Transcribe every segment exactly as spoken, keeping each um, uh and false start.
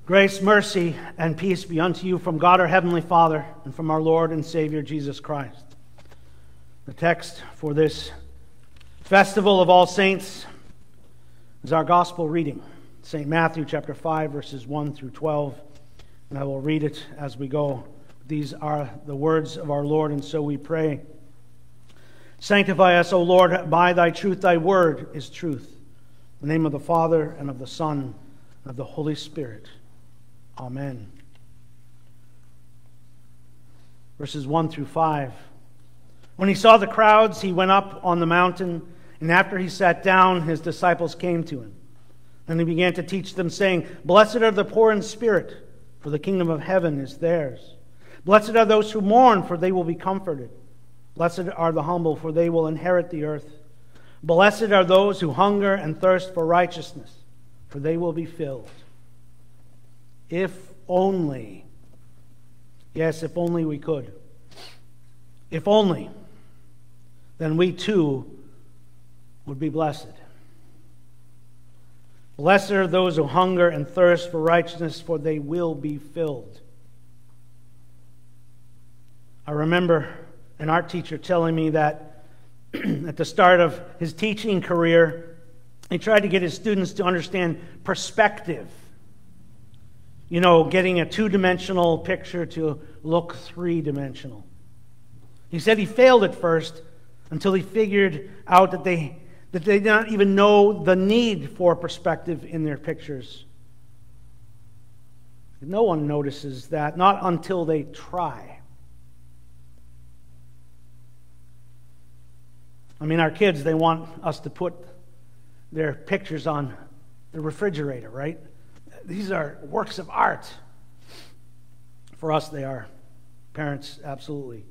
Grace, mercy, and peace be unto you from God our Heavenly Father and from our Lord and Savior Jesus Christ. The text for this Festival of All Saints is our gospel reading, Saint Matthew chapter five, verses one through twelve, and I will read it as we go. These are the words of our Lord, and so we pray. Sanctify us, O Lord, by thy truth. Thy word is truth. In the name of the Father, and of the Son, and of the Holy Spirit. Amen. Verses one through five. When he saw the crowds, he went up on the mountain, and after he sat down, his disciples came to him. And he began to teach them, saying, Blessed are the poor in spirit, for the kingdom of heaven is theirs. Blessed are those who mourn, for they will be comforted. Blessed are the humble, for they will inherit the earth. Blessed are those who hunger and thirst for righteousness, for they will be filled. If only, yes, if only we could. If only, then we too would be blessed. Blessed are those who hunger and thirst for righteousness, for they will be filled. I remember an art teacher telling me that at the start of his teaching career, he tried to get his students to understand perspective. You know, getting a two-dimensional picture to look three-dimensional. He said he failed at first until he figured out that they that they did not even know the need for perspective in their pictures. No one notices that, not until they try. I mean, our kids, they want us to put their pictures on the refrigerator, right? These are works of art. For us, they are. Parents, absolutely.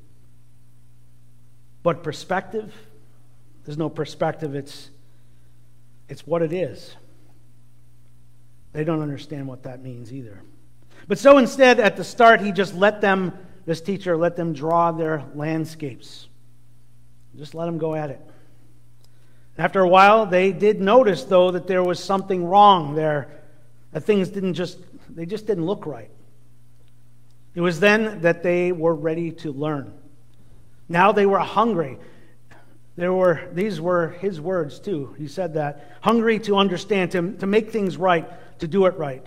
But perspective, there's no perspective. It's, it's what it is. They don't understand what that means either. But so instead, at the start, he just let them, this teacher, let them draw their landscapes. Just let them go at it. After a while, they did notice, though, that there was something wrong there. That things didn't just, they just didn't look right. It was then that they were ready to learn. Now they were hungry. There were, these were his words too. He said that. Hungry to understand, to, to make things right, to do it right.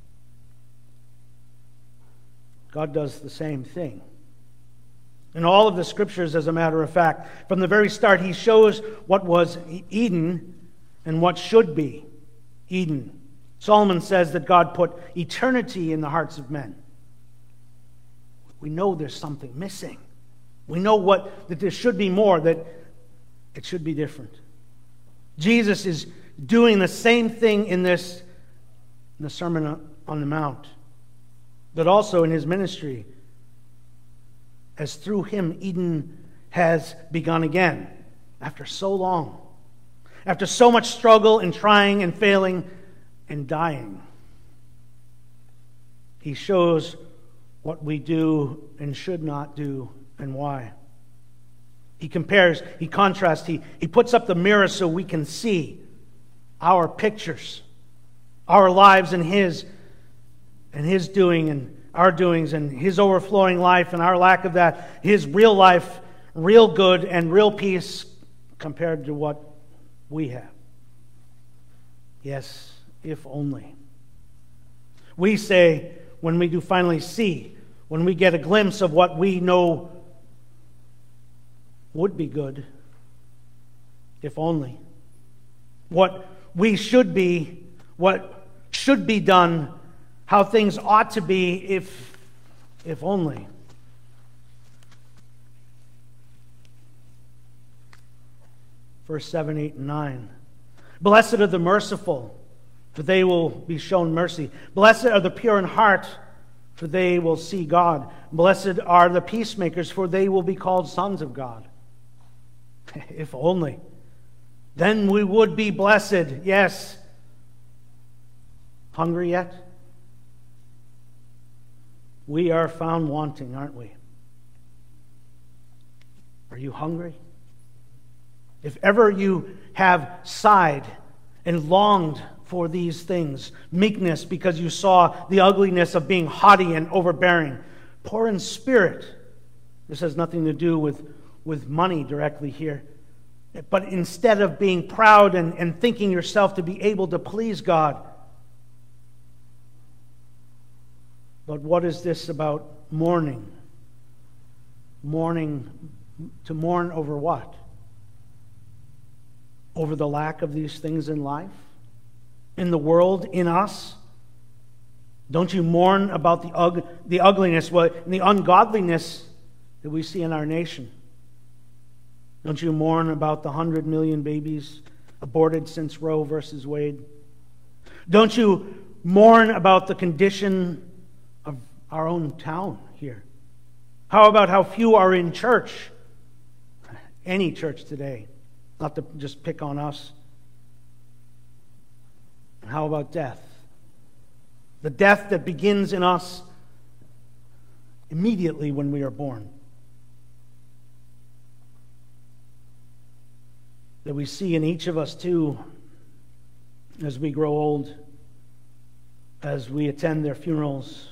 God does the same thing. In all of the scriptures, as a matter of fact, from the very start, he shows what was Eden and what should be Eden. Solomon says that God put eternity in the hearts of men. We know there's something missing. We know what that there should be more, that it should be different. Jesus is doing the same thing in this in the Sermon on the Mount, but also in his ministry, as through him Eden has begun again after so long, after so much struggle and trying and failing and dying. He shows what we do and should not do and why. He compares, he contrasts, he, he puts up the mirror so we can see our pictures, our lives and his, and his doing and our doings and his overflowing life and our lack of that, his real life, real good and real peace compared to what we have. Yes, if only. We say, when we do finally see, when we get a glimpse of what we know would be good, if only. What we should be, what should be done, how things ought to be, if, if only. Verse seven, eight, and nine. Blessed are the merciful, for they will be shown mercy. Blessed are the pure in heart, for they will see God. Blessed are the peacemakers, for they will be called sons of God. If only. Then we would be blessed. Yes. Hungry yet? We are found wanting, aren't we? Are you hungry? If ever you have sighed and longed for these things. Meekness, because you saw the ugliness of being haughty and overbearing. Poor in spirit. This has nothing to do with, with money directly here. But instead of being proud and, and thinking yourself to be able to please God. But what is this about mourning? Mourning, to mourn over what? Over the lack of these things in life? In the world, in us? Don't you mourn about the, ug- the ugliness, well, and the ungodliness that we see in our nation? Don't you mourn about the hundred million babies aborted since Roe versus Wade? Don't you mourn about the condition of our own town here? How about how few are in church? Any church today. Not to just pick on us. And how about death? The death that begins in us immediately when we are born. That we see in each of us too as we grow old, as we attend their funerals.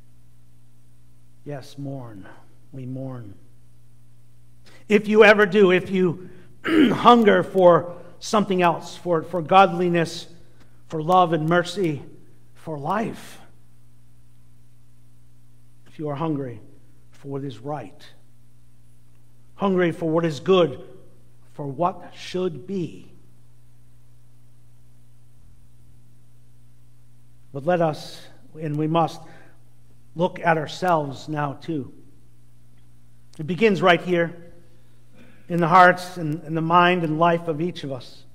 Yes, mourn. We mourn. If you ever do, if you hunger for something else, for, for godliness, for love and mercy, for life, if you are hungry for what is right, hungry for what is good, for what should be. But let us, and we must, look at ourselves now too. It begins right here in the hearts and, and the mind and life of each of us.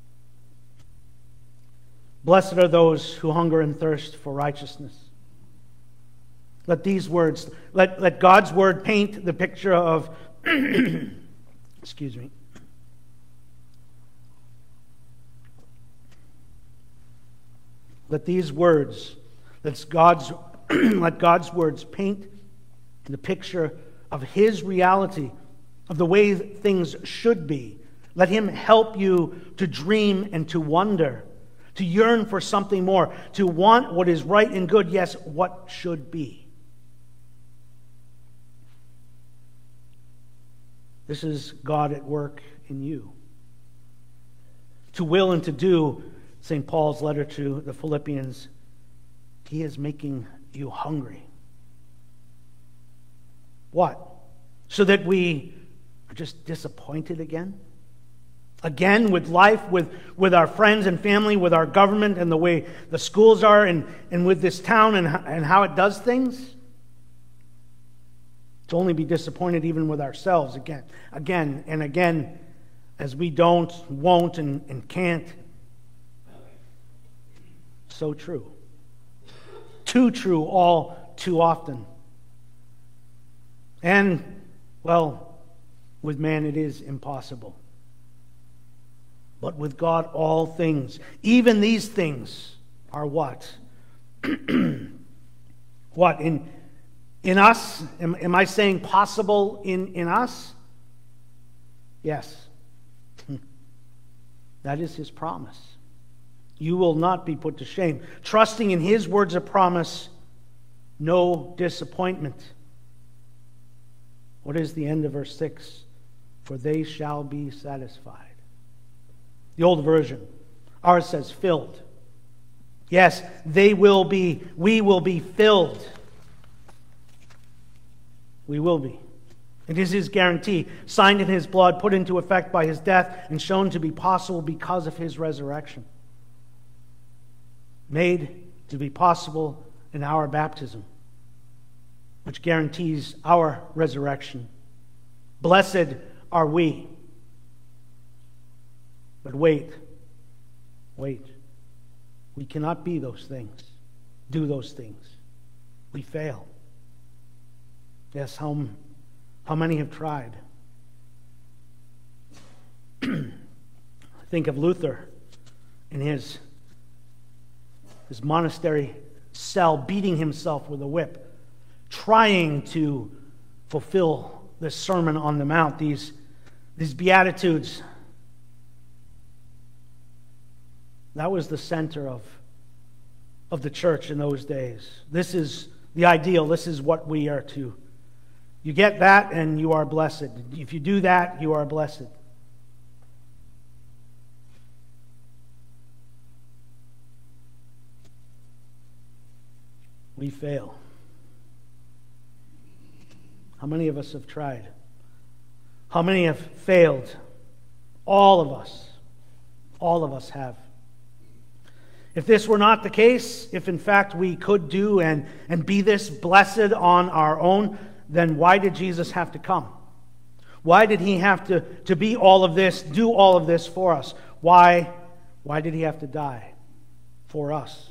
Blessed are those who hunger and thirst for righteousness. Let these words, let, let God's word paint the picture of, excuse me, let these words, let God's, let God's words paint the picture of His reality, of the way things should be. Let Him help you to dream and to wonder, to yearn for something more, to want what is right and good, yes, what should be. This is God at work in you. To will and to do, Saint Paul's letter to the Philippians, He is making you hungry. What? So that we are just disappointed again? Again with life, with, with our friends and family, with our government and the way the schools are, and, and with this town and, and how it does things? To only be disappointed even with ourselves again, again and again, as we don't, won't, and, and can't. So true. Too true all too often. And, well, with man it is impossible. But with God all things, even these things, are what? What? In, in us? Am, am I saying possible in, in us? Yes. That is His promise. You will not be put to shame. Trusting in His words of promise, no disappointment. What is the end of verse six? For they shall be satisfied. The old version, ours says filled. Yes, they will be, we will be filled. We will be. It is His guarantee, signed in His blood, put into effect by His death, and shown to be possible because of His resurrection. Made to be possible in our baptism, which guarantees our resurrection. Blessed are we. But wait, wait. We cannot be those things, do those things. We fail. Yes, how, how many have tried? Think of Luther in his, his monastery cell, beating himself with a whip, trying to fulfill this Sermon on the Mount, these, these Beatitudes That was the center of, of the church in those days. This is the ideal. This is what we are to. You get that and you are blessed. If you do that, you are blessed. We fail. How many of us have tried? How many have failed? All of us. All of us have. If this were not the case, if in fact we could do and, and be this blessed on our own, then why did Jesus have to come? Why did he have to, to be all of this, do all of this for us? Why, why did he have to die for us?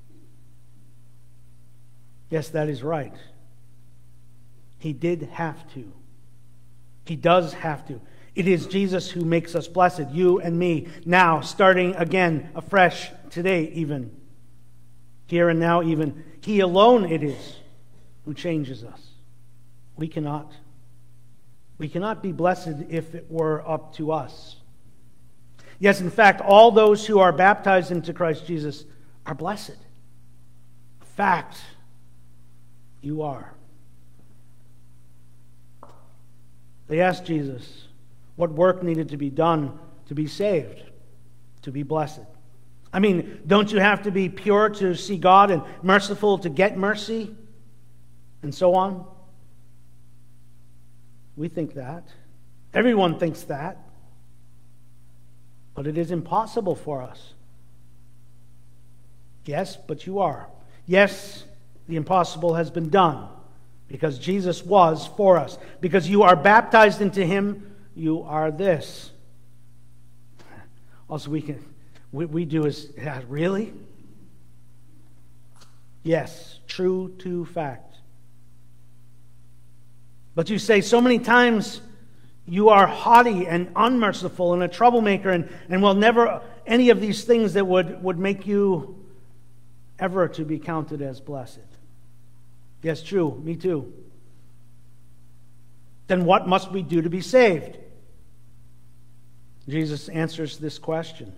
Yes, that is right. He did have to. He does have to. It is Jesus who makes us blessed, you and me, now, starting again, afresh, today even. Here and now even. He alone it is who changes us. We cannot. We cannot be blessed if it were up to us. Yes, in fact, all those who are baptized into Christ Jesus are blessed. Fact. You are. They asked Jesus what work needed to be done to be saved, to be blessed. I mean, don't you have to be pure to see God and merciful to get mercy? And so on. We think that. Everyone thinks that. But it is impossible for us. Yes, but you are. Yes, the impossible has been done because Jesus was for us. Because you are baptized into him, you are this. Also, we can we, we do is yeah, really? Yes, true to fact. But you say so many times you are haughty and unmerciful and a troublemaker and, and will never any of these things that would, would make you ever to be counted as blessed. Yes, true. Me too. Then what must we do to be saved? Jesus answers this question.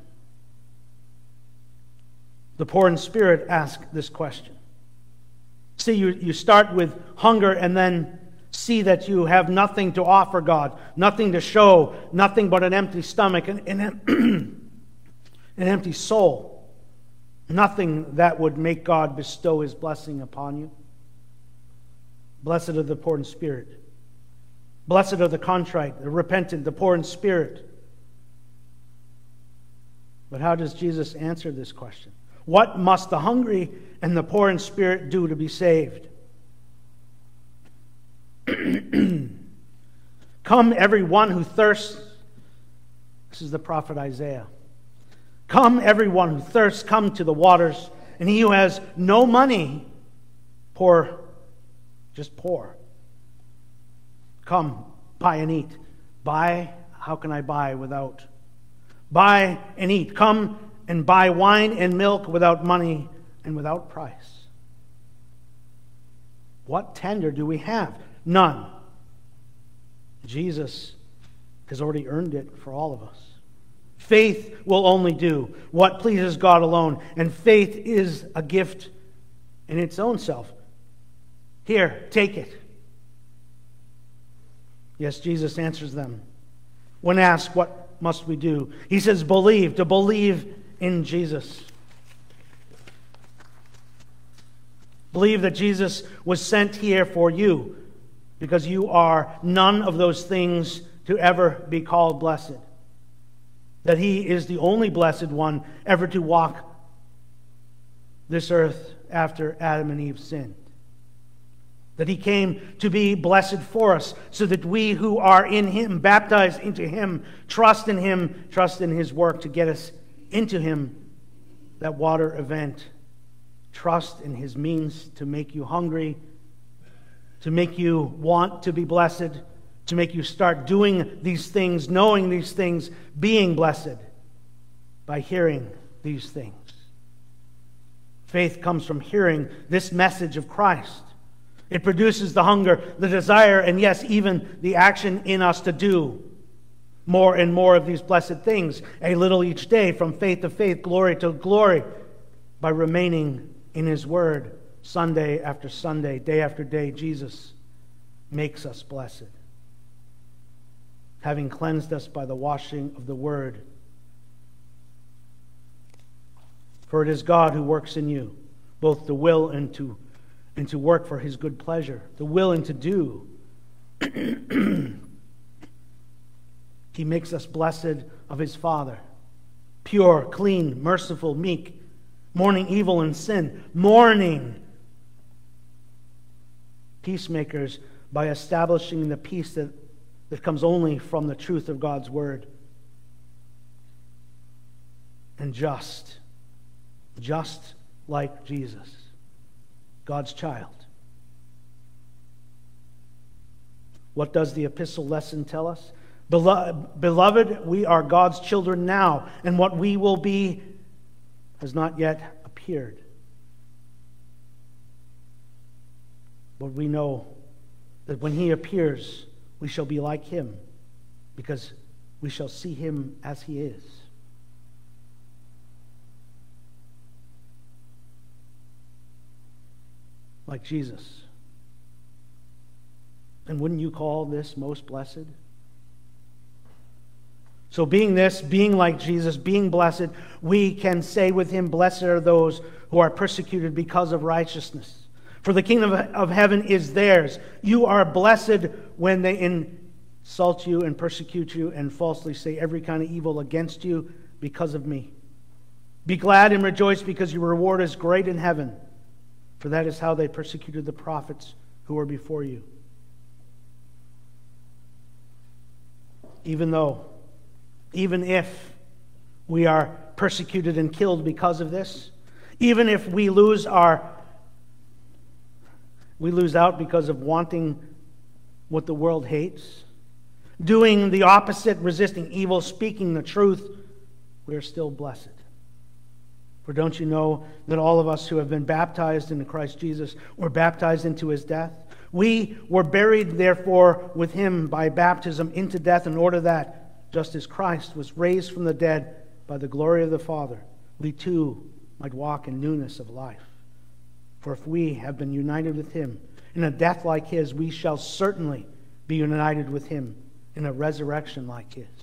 The poor in spirit ask this question. See, you, you start with hunger and then see that you have nothing to offer God, nothing to show, nothing but an empty stomach, and, and an empty soul. Nothing that would make God bestow his blessing upon you. Blessed are the poor in spirit. Blessed are the contrite, the repentant, the poor in spirit. But how does Jesus answer this question? What must the hungry and the poor in spirit do to be saved? Come, every one who thirsts. This is the prophet Isaiah. Come, every one who thirsts, come to the waters. And he who has no money, poor, just poor. Come, buy and eat. Buy, how can I buy without? Buy and eat. Come and buy wine and milk without money and without price. What tender do we have? None. Jesus has already earned it for all of us. Faith will only do what pleases God alone, and faith is a gift in its own self. Here, take it. Yes, Jesus answers them. When asked, what must we do? He says, believe, to believe in Jesus. Believe that Jesus was sent here for you, because you are none of those things to ever be called blessed. That he is the only blessed one ever to walk this earth after Adam and Eve sinned. That he came to be blessed for us, so that we who are in him, baptized into him, trust in him, trust in his work to get us into him, that water event. Trust in his means to make you hungry, to make you want to be blessed, to make you start doing these things, knowing these things, being blessed by hearing these things. Faith comes from hearing this message of Christ. It produces the hunger, the desire, and yes, even the action in us to do. more and more of these blessed things, a little each day, from faith to faith, glory to glory, by remaining in His Word Sunday after Sunday, day after day. Jesus makes us blessed, having cleansed us by the washing of the Word. For it is God who works in you, both to will and to, and to work for His good pleasure, the will and to do. He makes us blessed of His Father, pure, clean, merciful, meek, mourning evil and sin, mourning peacemakers by establishing the peace that, that comes only from the truth of God's Word, and just, just like Jesus, God's child. What does the epistle lesson tell us? Beloved, we are God's children now, and what we will be has not yet appeared. But we know that when He appears, we shall be like Him, because we shall see Him as He is. Like Jesus. And wouldn't you call this most blessed? So being this, being like Jesus, being blessed, we can say with Him, blessed are those who are persecuted because of righteousness. For the kingdom of heaven is theirs. You are blessed when they insult you and persecute you and falsely say every kind of evil against you because of me. Be glad and rejoice, because your reward is great in heaven. For that is how they persecuted the prophets who were before you. Even though, even if we are persecuted and killed because of this, even if we lose our, we lose out because of wanting what the world hates, doing the opposite, resisting evil, speaking the truth, we are still blessed. For don't you know that all of us who have been baptized into Christ Jesus were baptized into His death? We were buried, therefore, with Him by baptism into death, in order that, just as Christ was raised from the dead by the glory of the Father, we too might walk in newness of life. For if we have been united with Him in a death like His, we shall certainly be united with Him in a resurrection like His.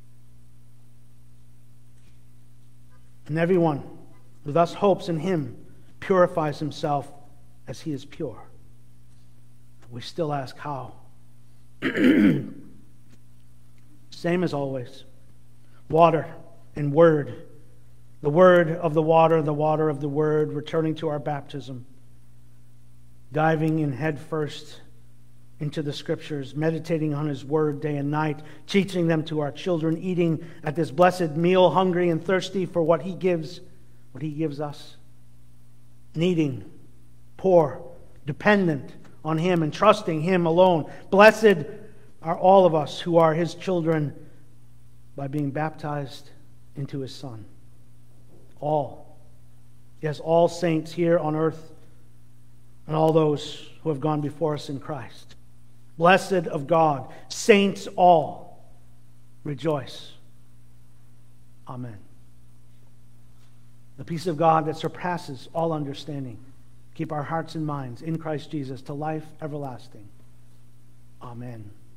And everyone who thus hopes in Him purifies himself as He is pure. We still ask how. Same as always. Water and Word. The Word of the water, the water of the Word, returning to our baptism. Diving in head first into the Scriptures, meditating on His Word day and night, teaching them to our children, eating at this blessed meal, hungry and thirsty for what He gives, what He gives us. Needing, poor, dependent on Him and trusting Him alone. Blessed are all of us who are His children by being baptized into His Son. All. Yes, all saints here on earth and all those who have gone before us in Christ. Blessed of God, saints all, rejoice. Amen. The peace of God that surpasses all understanding, keep our hearts and minds in Christ Jesus to life everlasting. Amen.